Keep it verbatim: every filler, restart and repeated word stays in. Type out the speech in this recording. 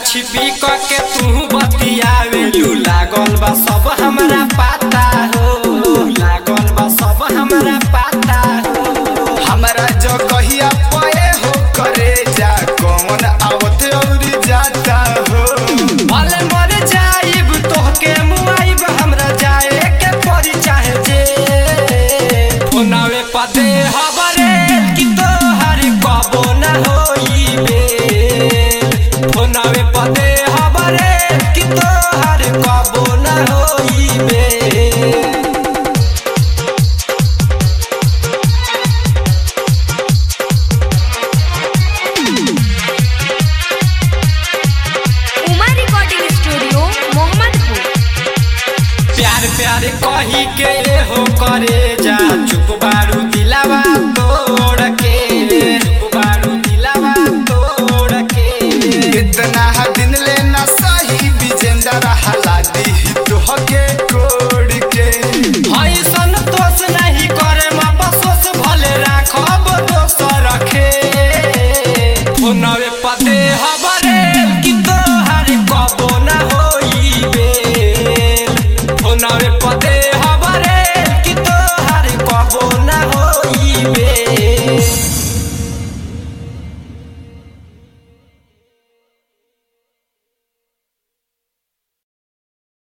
छिपी क के तू बतियावे लू लागल बा सब हमरा पता हो लागल बा सब हमरा पता हो हमरा जो कहिया पाए हो करे जा कौन आवत औरी जाता हो भले मर जाइब तोहके मुआइब हमरा जाए के पड़ी चाहे जे फोनावे पदे हबरे कि तोहर कबो ना होइबे फोनावे पदे हबरे कि तोहर कबो ना होइबे उमा रिकॉर्डिंग स्टूडियो मोहम्मदपुर। प्यार प्यार कही के